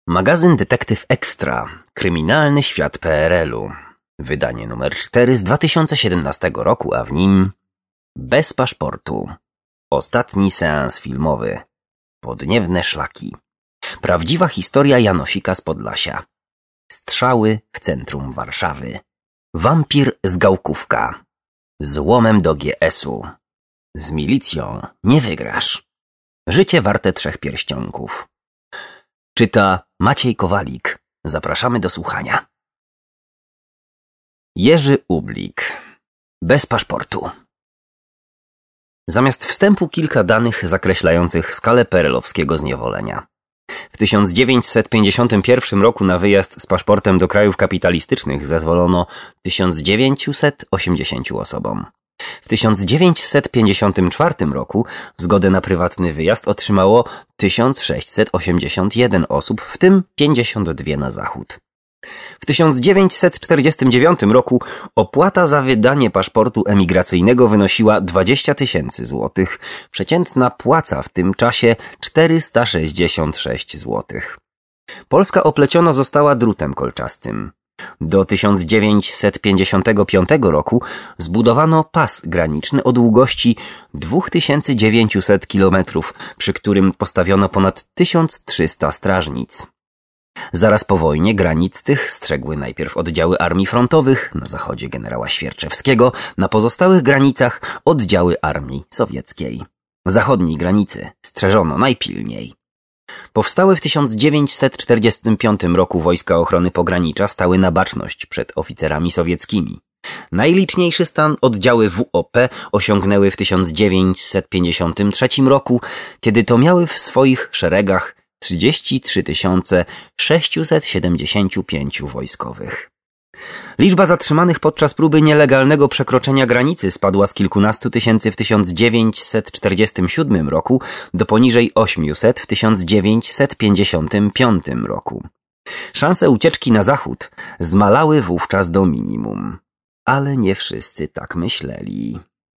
Magazyn Detektyw Ekstra. Kryminalny świat PRL-u. Wydanie numer 4 z 2017 roku, a w nim Bez paszportu. Ostatni seans filmowy. Podniebne szlaki. Prawdziwa historia Janosika z Podlasia. Strzały w centrum Warszawy. Wampir z Gałkówka. Złomem do GS-u. Z milicją nie wygrasz. Życie warte 3 pierścionków. Czyta Maciej Kowalik. Zapraszamy do słuchania. Jerzy Ublik. Bez paszportu. Zamiast wstępu kilka danych zakreślających skalę perelowskiego zniewolenia. W 1951 roku na wyjazd z paszportem do krajów kapitalistycznych zezwolono 1980 osobom. W 1954 roku zgodę na prywatny wyjazd otrzymało 1681 osób, w tym 52 na zachód. W 1949 roku opłata za wydanie paszportu emigracyjnego wynosiła 20 000 złotych. Przeciętna płaca w tym czasie 466 złotych. Polska opleciona została drutem kolczastym. Do 1955 roku zbudowano pas graniczny o długości 2900 km, przy którym postawiono ponad 1300 strażnic. Zaraz po wojnie granic tych strzegły najpierw oddziały armii frontowych na zachodzie generała Świerczewskiego, na pozostałych granicach oddziały armii sowieckiej. Zachodniej granicy strzeżono najpilniej. Powstałe w 1945 roku Wojska Ochrony Pogranicza stały na baczność przed oficerami sowieckimi. Najliczniejszy stan oddziały WOP osiągnęły w 1953 roku, kiedy to miały w swoich szeregach 33 675 wojskowych. Liczba zatrzymanych podczas próby nielegalnego przekroczenia granicy spadła z kilkunastu tysięcy w 1947 roku do poniżej 800 w 1955 roku. Szanse ucieczki na zachód zmalały wówczas do minimum. Ale nie wszyscy tak myśleli.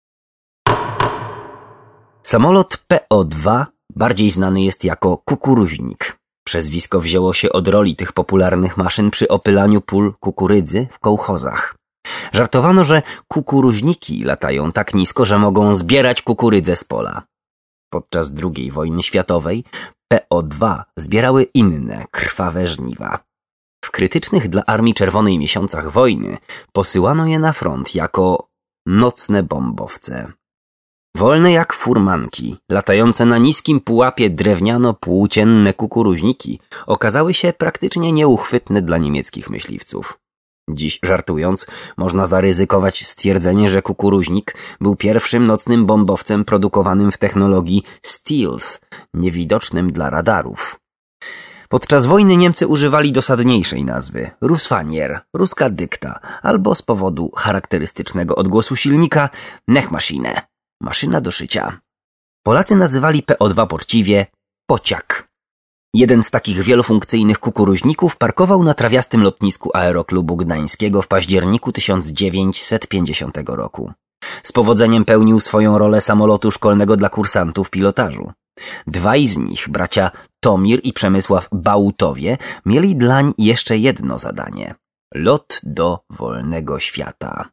Samolot PO-2 bardziej znany jest jako kukuruźnik. Przezwisko wzięło się od roli tych popularnych maszyn przy opylaniu pól kukurydzy w kołchozach. Żartowano, że kukuruźniki latają tak nisko, że mogą zbierać kukurydzę z pola. Podczas II wojny światowej PO-2 zbierały inne krwawe żniwa. W krytycznych dla Armii Czerwonej miesiącach wojny posyłano je na front jako nocne bombowce. Wolne jak furmanki, latające na niskim pułapie drewniano-płócienne kukuruźniki okazały się praktycznie nieuchwytne dla niemieckich myśliwców. Dziś, żartując, można zaryzykować stwierdzenie, że kukuruźnik był pierwszym nocnym bombowcem produkowanym w technologii stealth, niewidocznym dla radarów. Podczas wojny Niemcy używali dosadniejszej nazwy – Russfanier, ruska dykta, albo z powodu charakterystycznego odgłosu silnika – Nechmaschine. Maszyna do szycia. Polacy nazywali PO-2 poczciwie pociak. Jeden z takich wielofunkcyjnych kukuruźników parkował na trawiastym lotnisku Aeroklubu Gdańskiego w październiku 1950 roku. Z powodzeniem pełnił swoją rolę samolotu szkolnego dla kursantów pilotażu. Dwaj z nich, bracia Tomir i Przemysław Bałutowie, mieli dlań jeszcze jedno zadanie – lot do wolnego świata.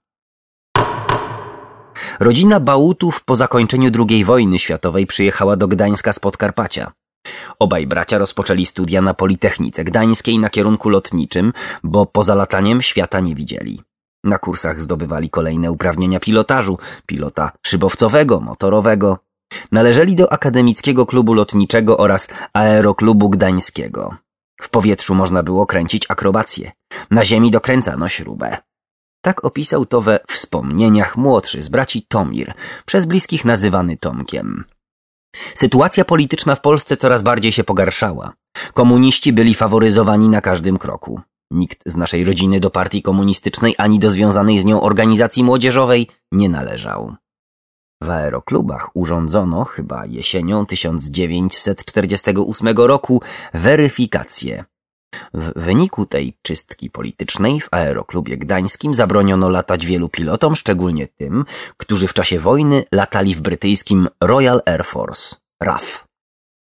Rodzina Bałutów po zakończeniu II wojny światowej przyjechała do Gdańska z Podkarpacia. Obaj bracia rozpoczęli studia na Politechnice Gdańskiej na kierunku lotniczym, bo poza lataniem świata nie widzieli. Na kursach zdobywali kolejne uprawnienia pilotażu, pilota szybowcowego, motorowego. Należeli do Akademickiego Klubu Lotniczego oraz Aeroklubu Gdańskiego. W powietrzu można było kręcić akrobacje, na ziemi dokręcano śrubę. Tak opisał to we wspomnieniach młodszy z braci Tomir, przez bliskich nazywany Tomkiem. Sytuacja polityczna w Polsce coraz bardziej się pogarszała. Komuniści byli faworyzowani na każdym kroku. Nikt z naszej rodziny do partii komunistycznej ani do związanej z nią organizacji młodzieżowej nie należał. W aeroklubach urządzono, chyba jesienią 1948 roku, weryfikację. W wyniku tej czystki politycznej w Aeroklubie Gdańskim zabroniono latać wielu pilotom, szczególnie tym, którzy w czasie wojny latali w brytyjskim Royal Air Force, RAF.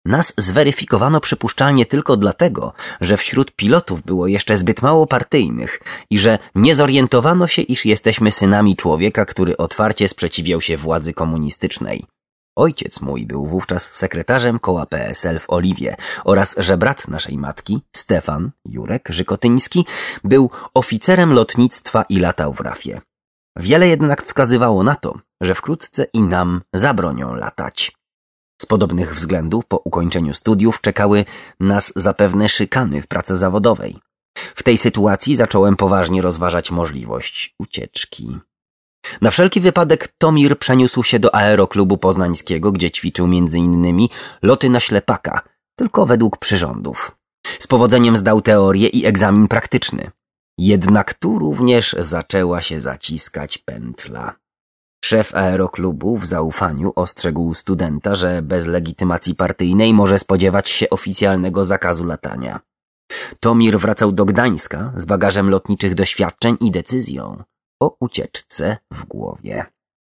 Nas zweryfikowano przypuszczalnie tylko dlatego, że wśród pilotów było jeszcze zbyt mało partyjnych i że nie zorientowano się, iż jesteśmy synami człowieka, który otwarcie sprzeciwiał się władzy komunistycznej. Ojciec mój był wówczas sekretarzem koła PSL w Oliwie oraz że brat naszej matki, Stefan Jurek Żykotyński, był oficerem lotnictwa i latał w RAF-ie. Wiele jednak wskazywało na to, że wkrótce i nam zabronią latać. Z podobnych względów po ukończeniu studiów czekały nas zapewne szykany w pracy zawodowej. W tej sytuacji zacząłem poważnie rozważać możliwość ucieczki. Na wszelki wypadek Tomir przeniósł się do Aeroklubu Poznańskiego, gdzie ćwiczył m.in. loty na ślepaka, tylko według przyrządów. Z powodzeniem zdał teorię i egzamin praktyczny. Jednak tu również zaczęła się zaciskać pętla. Szef Aeroklubu w zaufaniu ostrzegł studenta, że bez legitymacji partyjnej może spodziewać się oficjalnego zakazu latania. Tomir wracał do Gdańska z bagażem lotniczych doświadczeń i decyzją o ucieczce w głowie.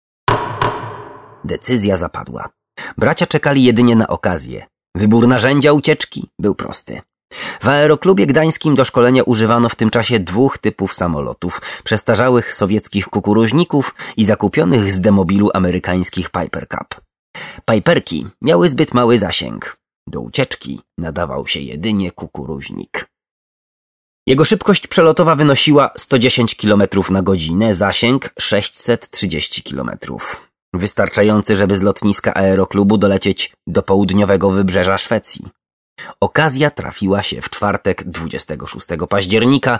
Decyzja zapadła. Bracia czekali jedynie na okazję. Wybór narzędzia ucieczki był prosty. W Aeroklubie Gdańskim do szkolenia używano w tym czasie 2 typów samolotów, przestarzałych sowieckich kukuruźników i zakupionych z demobilu amerykańskich Piper Cub. Piperki miały zbyt mały zasięg. Do ucieczki nadawał się jedynie kukuruźnik. Jego szybkość przelotowa wynosiła 110 km na godzinę, zasięg 630 km. Wystarczający, żeby z lotniska Aeroklubu dolecieć do południowego wybrzeża Szwecji. Okazja trafiła się w czwartek 26 października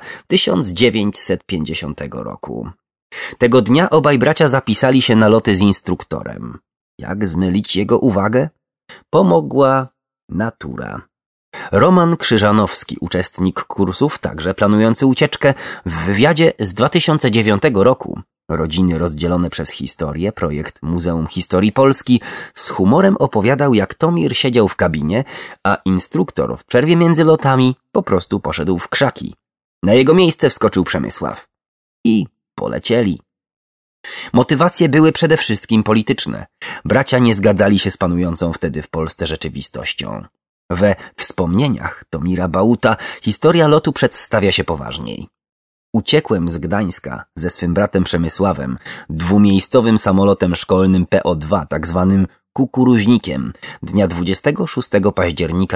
1950 roku. Tego dnia obaj bracia zapisali się na loty z instruktorem. Jak zmylić jego uwagę? Pomogła natura. Roman Krzyżanowski, uczestnik kursów, także planujący ucieczkę, w wywiadzie z 2009 roku Rodziny rozdzielone przez historię, projekt Muzeum Historii Polski, z humorem opowiadał, jak Tomir siedział w kabinie, a instruktor w przerwie między lotami po prostu poszedł w krzaki. Na jego miejsce wskoczył Przemysław. I polecieli. Motywacje były przede wszystkim polityczne. Bracia nie zgadzali się z panującą wtedy w Polsce rzeczywistością. We wspomnieniach Tomira Bałuta historia lotu przedstawia się poważniej. Uciekłem z Gdańska ze swym bratem Przemysławem, 2-miejscowym samolotem szkolnym PO2, tak zwanym kukuruźnikiem, dnia 26 października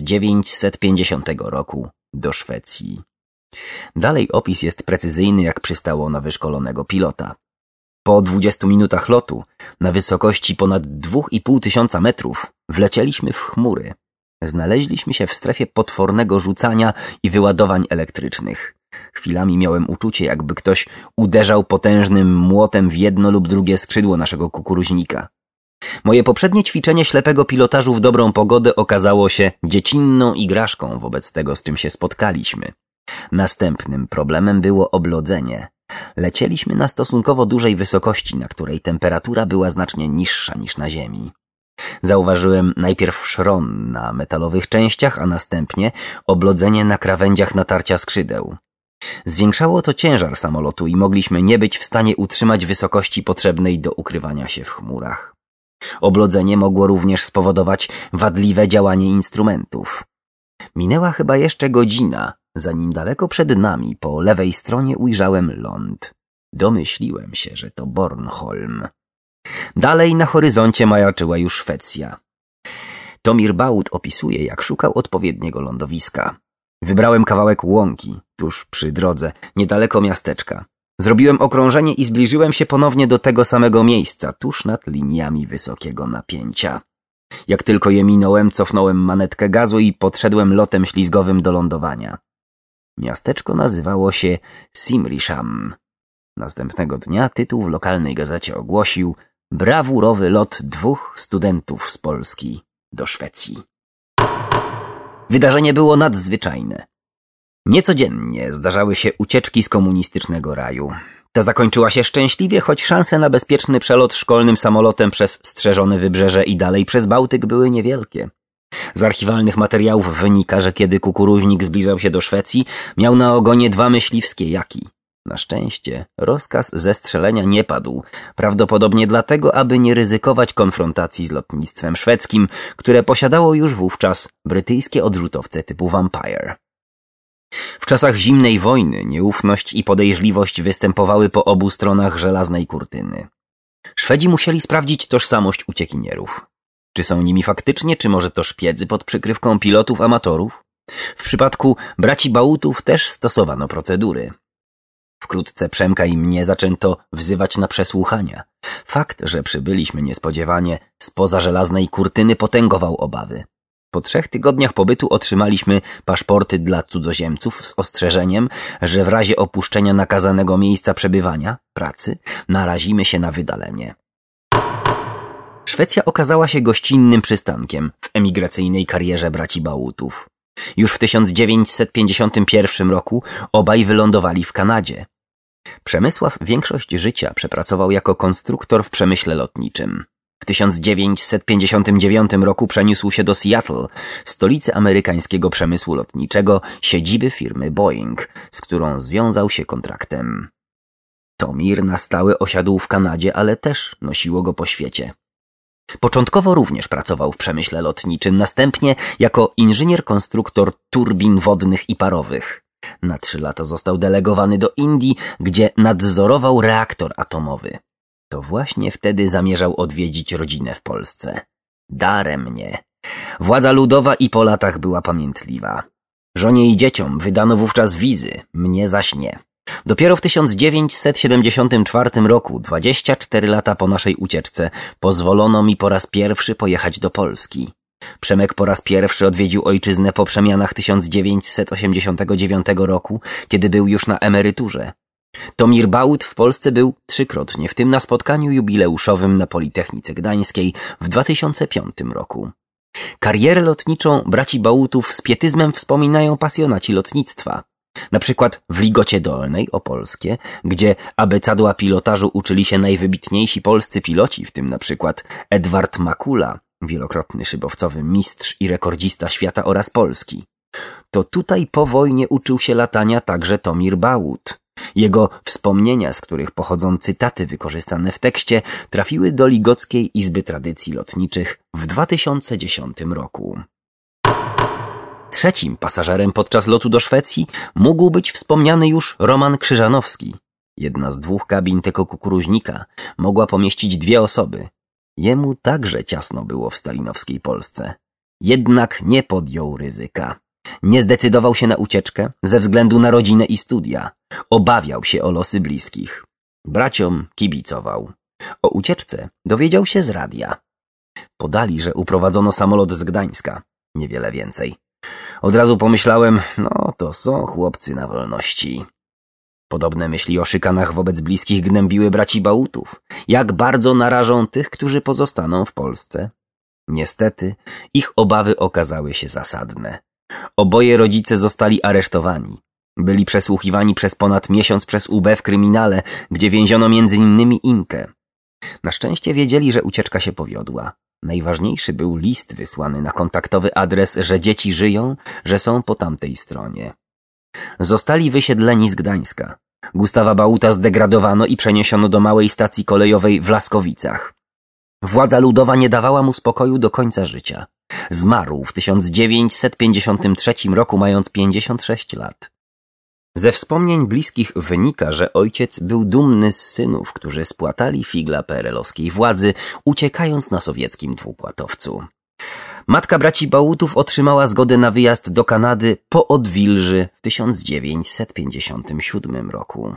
1950 roku do Szwecji. Dalej opis jest precyzyjny, jak przystało na wyszkolonego pilota. Po 20 minutach lotu, na wysokości ponad 2500 metrów, wlecieliśmy w chmury. Znaleźliśmy się w strefie potwornego rzucania i wyładowań elektrycznych. Chwilami miałem uczucie, jakby ktoś uderzał potężnym młotem w jedno lub drugie skrzydło naszego kukuruźnika. Moje poprzednie ćwiczenie ślepego pilotażu w dobrą pogodę okazało się dziecinną igraszką wobec tego, z czym się spotkaliśmy. Następnym problemem było oblodzenie. Lecieliśmy na stosunkowo dużej wysokości, na której temperatura była znacznie niższa niż na ziemi. Zauważyłem najpierw szron na metalowych częściach, a następnie oblodzenie na krawędziach natarcia skrzydeł. Zwiększało to ciężar samolotu i mogliśmy nie być w stanie utrzymać wysokości potrzebnej do ukrywania się w chmurach. Oblodzenie mogło również spowodować wadliwe działanie instrumentów. Minęła chyba jeszcze godzina, zanim daleko przed nami po lewej stronie ujrzałem ląd. Domyśliłem się, że to Bornholm. Dalej na horyzoncie majaczyła już Szwecja. Tomir Bałut opisuje, jak szukał odpowiedniego lądowiska. Wybrałem kawałek łąki, tuż przy drodze, niedaleko miasteczka. Zrobiłem okrążenie i zbliżyłem się ponownie do tego samego miejsca, tuż nad liniami wysokiego napięcia. Jak tylko je minąłem, cofnąłem manetkę gazu i podszedłem lotem ślizgowym do lądowania. Miasteczko nazywało się Simrishamn. Następnego dnia tytuł w lokalnej gazecie ogłosił: brawurowy lot 2 studentów z Polski do Szwecji. Wydarzenie było nadzwyczajne. Niecodziennie zdarzały się ucieczki z komunistycznego raju. Ta zakończyła się szczęśliwie, choć szanse na bezpieczny przelot szkolnym samolotem przez strzeżone wybrzeże i dalej przez Bałtyk były niewielkie. Z archiwalnych materiałów wynika, że kiedy kukuruźnik zbliżał się do Szwecji, miał na ogonie 2 myśliwskie jaki. Na szczęście rozkaz zestrzelenia nie padł, prawdopodobnie dlatego, aby nie ryzykować konfrontacji z lotnictwem szwedzkim, które posiadało już wówczas brytyjskie odrzutowce typu Vampire. W czasach zimnej wojny nieufność i podejrzliwość występowały po obu stronach żelaznej kurtyny. Szwedzi musieli sprawdzić tożsamość uciekinierów. Czy są nimi faktycznie, czy może to szpiedzy pod przykrywką pilotów amatorów? W przypadku braci Bałutów też stosowano procedury. Wkrótce Przemka i mnie zaczęto wzywać na przesłuchania. Fakt, że przybyliśmy niespodziewanie spoza żelaznej kurtyny, potęgował obawy. Po 3 tygodniach pobytu otrzymaliśmy paszporty dla cudzoziemców z ostrzeżeniem, że w razie opuszczenia nakazanego miejsca przebywania, pracy, narazimy się na wydalenie. Szwecja okazała się gościnnym przystankiem w emigracyjnej karierze braci Bałutów. Już w 1951 roku obaj wylądowali w Kanadzie. Przemysław większość życia przepracował jako konstruktor w przemyśle lotniczym. W 1959 roku przeniósł się do Seattle, stolicy amerykańskiego przemysłu lotniczego, siedziby firmy Boeing, z którą związał się kontraktem. Tomir na stałe osiadł w Kanadzie, ale też nosiło go po świecie. Początkowo również pracował w przemyśle lotniczym, następnie jako inżynier-konstruktor turbin wodnych i parowych. Na 3 lata został delegowany do Indii, gdzie nadzorował reaktor atomowy. To właśnie wtedy zamierzał odwiedzić rodzinę w Polsce. Daremnie. Władza ludowa i po latach była pamiętliwa. Żonie i dzieciom wydano wówczas wizy, mnie zaś nie. Dopiero w 1974 roku, 24 lata po naszej ucieczce, pozwolono mi po raz pierwszy pojechać do Polski. Przemek po raz pierwszy odwiedził ojczyznę po przemianach 1989 roku, kiedy był już na emeryturze. Tomir Bałut w Polsce był 3-krotnie, w tym na spotkaniu jubileuszowym na Politechnice Gdańskiej w 2005 roku. Karierę lotniczą braci Bałutów z pietyzmem wspominają pasjonaci lotnictwa. Na przykład w Ligocie Dolnej Opolskie, gdzie abecadła pilotażu uczyli się najwybitniejsi polscy piloci, w tym na przykład Edward Makula, wielokrotny szybowcowy mistrz i rekordzista świata oraz Polski. To tutaj po wojnie uczył się latania także Tomir Bałut. Jego wspomnienia, z których pochodzą cytaty wykorzystane w tekście, trafiły do Ligockiej Izby Tradycji Lotniczych w 2010 roku. Trzecim pasażerem podczas lotu do Szwecji mógł być wspomniany już Roman Krzyżanowski. Jedna z 2 kabin tego kukuruźnika mogła pomieścić 2 osoby. Jemu także ciasno było w stalinowskiej Polsce. Jednak nie podjął ryzyka. Nie zdecydował się na ucieczkę ze względu na rodzinę i studia. Obawiał się o losy bliskich. Braciom kibicował. O ucieczce dowiedział się z radia. Podali, że uprowadzono samolot z Gdańska. Niewiele więcej. Od razu pomyślałem, no to są chłopcy na wolności. Podobne myśli o szykanach wobec bliskich gnębiły braci Bałutów. Jak bardzo narażą tych, którzy pozostaną w Polsce? Niestety, ich obawy okazały się zasadne. Oboje rodzice zostali aresztowani. Byli przesłuchiwani przez ponad miesiąc przez UB w kryminale, gdzie więziono m.in. Inkę. Na szczęście wiedzieli, że ucieczka się powiodła. Najważniejszy był list wysłany na kontaktowy adres, że dzieci żyją, że są po tamtej stronie. Zostali wysiedleni z Gdańska. Gustawa Bałuta zdegradowano i przeniesiono do małej stacji kolejowej w Laskowicach. Władza ludowa nie dawała mu spokoju do końca życia. Zmarł w 1953 roku, mając 56 lat. Ze wspomnień bliskich wynika, że ojciec był dumny z synów, którzy spłatali figla PRL-owskiej władzy, uciekając na sowieckim dwupłatowcu. Matka braci Bałutów otrzymała zgodę na wyjazd do Kanady po odwilży w 1957 roku.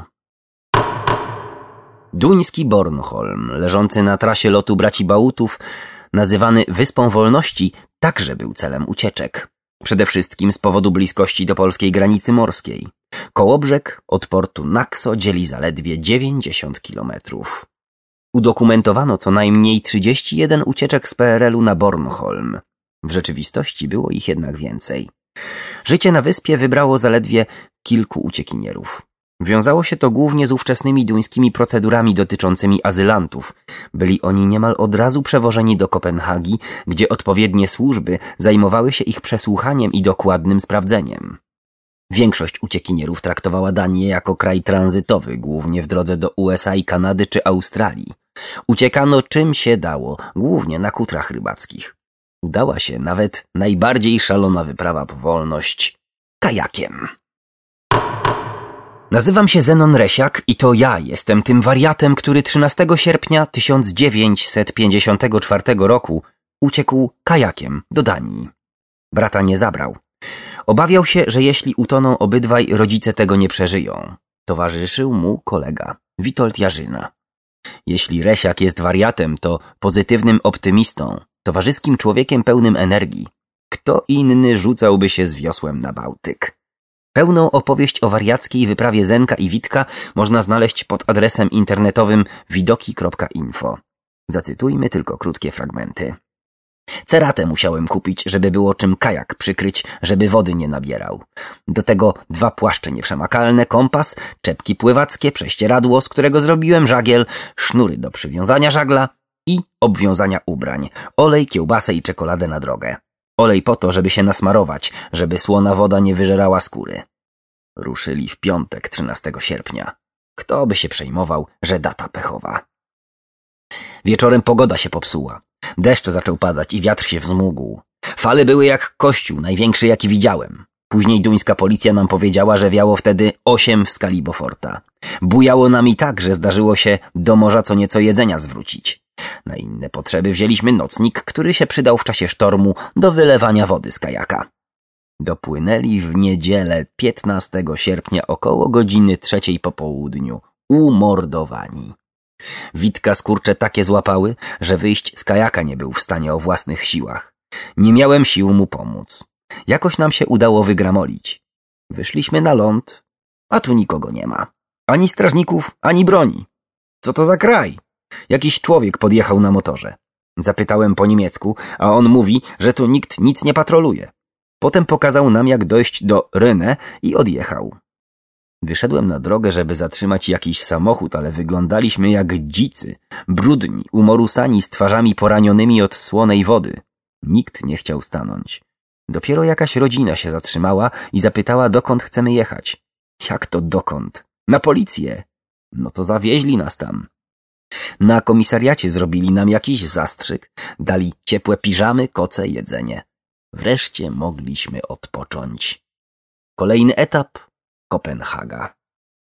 Duński Bornholm, leżący na trasie lotu braci Bałutów, nazywany Wyspą Wolności, także był celem ucieczek. Przede wszystkim z powodu bliskości do polskiej granicy morskiej. Kołobrzeg od portu Naxo dzieli zaledwie 90 kilometrów. Udokumentowano co najmniej 31 ucieczek z PRL-u na Bornholm. W rzeczywistości było ich jednak więcej. Życie na wyspie wybrało zaledwie kilku uciekinierów. Wiązało się to głównie z ówczesnymi duńskimi procedurami dotyczącymi azylantów. Byli oni niemal od razu przewożeni do Kopenhagi, gdzie odpowiednie służby zajmowały się ich przesłuchaniem i dokładnym sprawdzeniem. Większość uciekinierów traktowała Danię jako kraj tranzytowy, głównie w drodze do USA i Kanady czy Australii. Uciekano czym się dało, głównie na kutrach rybackich. Udała się nawet najbardziej szalona wyprawa po wolność – kajakiem. Nazywam się Zenon Resiak i to ja jestem tym wariatem, który 13 sierpnia 1954 roku uciekł kajakiem do Danii. Brata nie zabrał. Obawiał się, że jeśli utoną obydwaj, rodzice tego nie przeżyją. Towarzyszył mu kolega, Witold Jarzyna. Jeśli Resiak jest wariatem, to pozytywnym optymistą, towarzyskim człowiekiem pełnym energii. Kto inny rzucałby się z wiosłem na Bałtyk? Pełną opowieść o wariackiej wyprawie Zenka i Witka można znaleźć pod adresem internetowym widoki.info. Zacytujmy tylko krótkie fragmenty. Ceratę musiałem kupić, żeby było czym kajak przykryć, żeby wody nie nabierał. Do tego 2 płaszcze nieprzemakalne, kompas, czepki pływackie, prześcieradło, z którego zrobiłem żagiel, sznury do przywiązania żagla i obwiązania ubrań, olej, kiełbasę i czekoladę na drogę. Olej po to, żeby się nasmarować, żeby słona woda nie wyżerała skóry. Ruszyli w piątek 13 sierpnia. Kto by się przejmował, że data pechowa. Wieczorem pogoda się popsuła. Deszcz zaczął padać i wiatr się wzmógł. Fale były jak kościół, największy jaki widziałem. Później duńska policja nam powiedziała, że wiało wtedy 8 w skali Beauforta. Bujało nami tak, że zdarzyło się do morza co nieco jedzenia zwrócić. Na inne potrzeby wzięliśmy nocnik, który się przydał w czasie sztormu do wylewania wody z kajaka. Dopłynęli w niedzielę 15 sierpnia około godziny 3 po południu, umordowani. Witka skurcze takie złapały, że wyjść z kajaka nie był w stanie o własnych siłach. Nie miałem sił mu pomóc. Jakoś nam się udało wygramolić. Wyszliśmy na ląd, a tu nikogo nie ma. Ani strażników, ani broni. Co to za kraj? Jakiś człowiek podjechał na motorze. Zapytałem po niemiecku, a on mówi, że tu nikt nic nie patroluje. Potem pokazał nam, jak dojść do Rynę i odjechał. Wyszedłem na drogę, żeby zatrzymać jakiś samochód, ale wyglądaliśmy jak dzicy, brudni, umorusani z twarzami poranionymi od słonej wody. Nikt nie chciał stanąć. Dopiero jakaś rodzina się zatrzymała i zapytała, dokąd chcemy jechać. Jak to dokąd? Na policję. No to zawieźli nas tam. Na komisariacie zrobili nam jakiś zastrzyk, dali ciepłe piżamy, koce, jedzenie. Wreszcie mogliśmy odpocząć. Kolejny etap – Kopenhaga.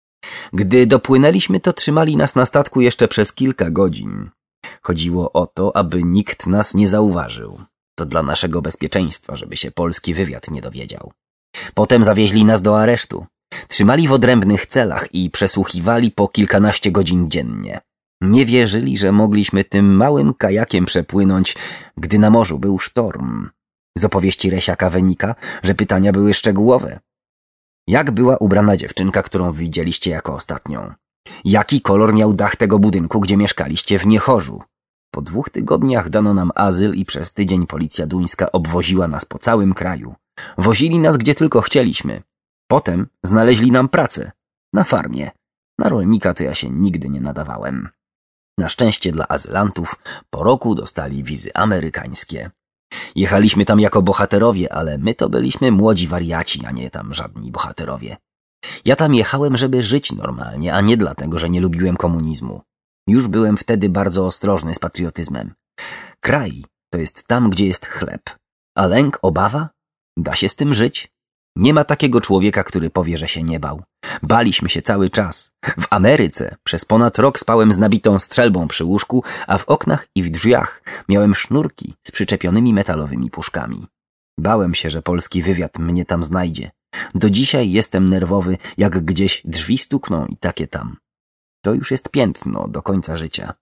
Gdy dopłynęliśmy, to trzymali nas na statku jeszcze przez kilka godzin. Chodziło o to, aby nikt nas nie zauważył. To dla naszego bezpieczeństwa, żeby się polski wywiad nie dowiedział. Potem zawieźli nas do aresztu. Trzymali w odrębnych celach i przesłuchiwali po kilkanaście godzin dziennie. Nie wierzyli, że mogliśmy tym małym kajakiem przepłynąć, gdy na morzu był sztorm. Z opowieści Resiaka wynika, że pytania były szczegółowe. Jak była ubrana dziewczynka, którą widzieliście jako ostatnią? Jaki kolor miał dach tego budynku, gdzie mieszkaliście w Niechorzu? Po 2 tygodniach dano nam azyl i przez tydzień policja duńska obwoziła nas po całym kraju. Wozili nas gdzie tylko chcieliśmy. Potem znaleźli nam pracę. Na farmie. Na rolnika to ja się nigdy nie nadawałem. Na szczęście dla azylantów po roku dostali wizy amerykańskie. Jechaliśmy tam jako bohaterowie, ale my to byliśmy młodzi wariaci, a nie tam żadni bohaterowie. Ja tam jechałem, żeby żyć normalnie, a nie dlatego, że nie lubiłem komunizmu. Już byłem wtedy bardzo ostrożny z patriotyzmem. Kraj to jest tam, gdzie jest chleb. A lęk, obawa? Da się z tym żyć? Nie ma takiego człowieka, który powie, że się nie bał. Baliśmy się cały czas. W Ameryce przez ponad rok spałem z nabitą strzelbą przy łóżku, a w oknach i w drzwiach miałem sznurki z przyczepionymi metalowymi puszkami. Bałem się, że polski wywiad mnie tam znajdzie. Do dzisiaj jestem nerwowy, jak gdzieś drzwi stukną i takie tam. To już jest piętno do końca życia.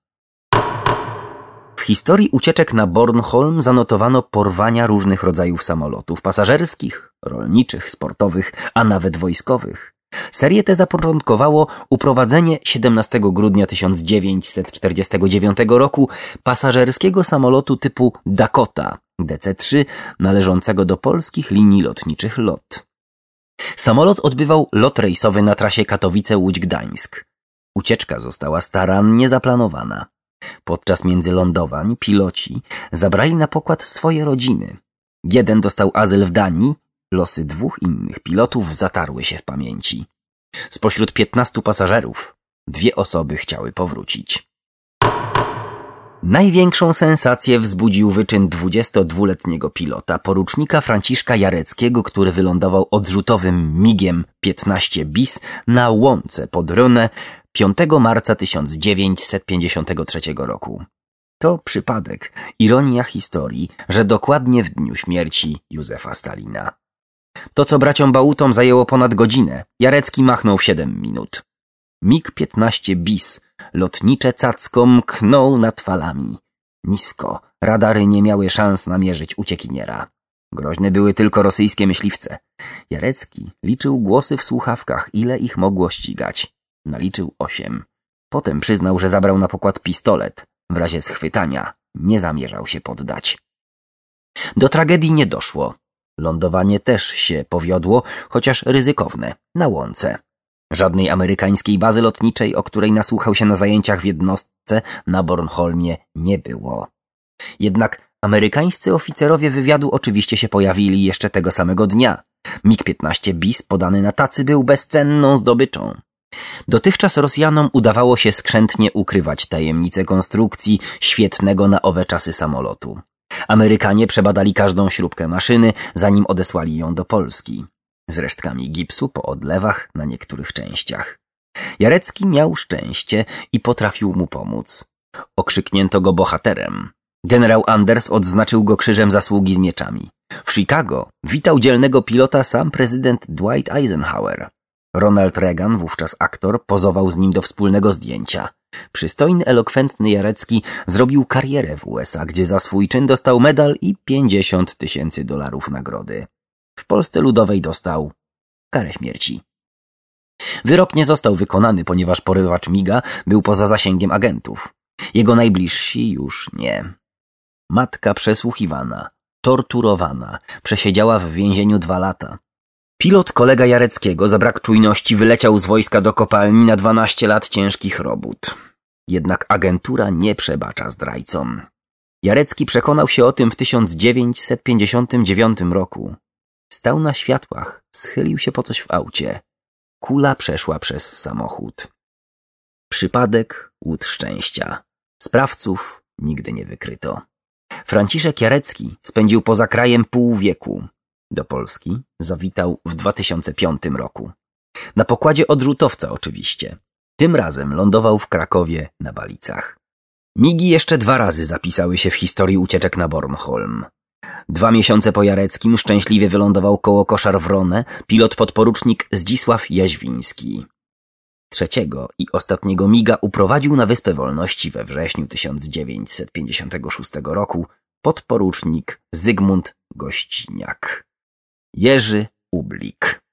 W historii ucieczek na Bornholm zanotowano porwania różnych rodzajów samolotów pasażerskich, rolniczych, sportowych, a nawet wojskowych. Serię tę zapoczątkowało uprowadzenie 17 grudnia 1949 roku pasażerskiego samolotu typu Dakota DC-3 należącego do polskich linii lotniczych LOT. Samolot odbywał lot rejsowy na trasie Katowice-Łódź-Gdańsk. Ucieczka została starannie zaplanowana. Podczas międzylądowań piloci zabrali na pokład swoje rodziny. Jeden dostał azyl w Danii, Losy 2 innych pilotów zatarły się w pamięci. Spośród 15 pasażerów 2 osoby chciały powrócić. Największą sensację wzbudził wyczyn 22-letniego pilota, porucznika Franciszka Jareckiego, który wylądował odrzutowym MiG-iem 15 bis na łące pod Rhône 5 marca 1953 roku. To przypadek, ironia historii, że dokładnie w dniu śmierci Józefa Stalina. To, co braciom Bałutom zajęło ponad godzinę, Jarecki machnął w 7 minut. MiG-15 bis, lotnicze cacko, mknął nad falami. Nisko, radary nie miały szans namierzyć uciekiniera. Groźne były tylko rosyjskie myśliwce. Jarecki liczył głosy w słuchawkach, ile ich mogło ścigać. Naliczył 8. Potem przyznał, że zabrał na pokład pistolet. W razie schwytania nie zamierzał się poddać. Do tragedii nie doszło. Lądowanie też się powiodło, chociaż ryzykowne, na łące. Żadnej amerykańskiej bazy lotniczej, o której nasłuchał się na zajęciach w jednostce na Bornholmie, nie było. Jednak amerykańscy oficerowie wywiadu oczywiście się pojawili jeszcze tego samego dnia. MiG-15 bis podany na tacy był bezcenną zdobyczą. Dotychczas Rosjanom udawało się skrzętnie ukrywać tajemnicę konstrukcji świetnego na owe czasy samolotu. Amerykanie przebadali każdą śrubkę maszyny, zanim odesłali ją do Polski. Z resztkami gipsu po odlewach na niektórych częściach. Jarecki miał szczęście i potrafił mu pomóc. Okrzyknięto go bohaterem. Generał Anders odznaczył go krzyżem zasługi z mieczami. W Chicago witał dzielnego pilota sam prezydent Dwight Eisenhower. Ronald Reagan, wówczas aktor, pozował z nim do wspólnego zdjęcia. Przystojny, elokwentny Jarecki zrobił karierę w USA, gdzie za swój czyn dostał medal i $50,000 nagrody. W Polsce Ludowej dostał karę śmierci. Wyrok nie został wykonany, ponieważ porywacz MiGa był poza zasięgiem agentów. Jego najbliżsi już nie. Matka przesłuchiwana, torturowana, przesiedziała w więzieniu 2 lata. Pilot, kolega Jareckiego, za brak czujności wyleciał z wojska do kopalni na 12 lat ciężkich robót. Jednak agentura nie przebacza zdrajcom. Jarecki przekonał się o tym w 1959 roku. Stał na światłach, schylił się po coś w aucie. Kula przeszła przez samochód. Przypadek, łód szczęścia. Sprawców nigdy nie wykryto. Franciszek Jarecki spędził poza krajem pół wieku. Do Polski zawitał w 2005 roku. Na pokładzie odrzutowca oczywiście. Tym razem lądował w Krakowie na Balicach. MiGi jeszcze 2 razy zapisały się w historii ucieczek na Bornholm. 2 miesiące po Jareckim szczęśliwie wylądował koło Koszar w Rhône pilot podporucznik Zdzisław Jaźwiński. 3. i ostatniego MiGa uprowadził na Wyspę Wolności we wrześniu 1956 roku podporucznik Zygmunt Gościniak. Jerzy Ublik.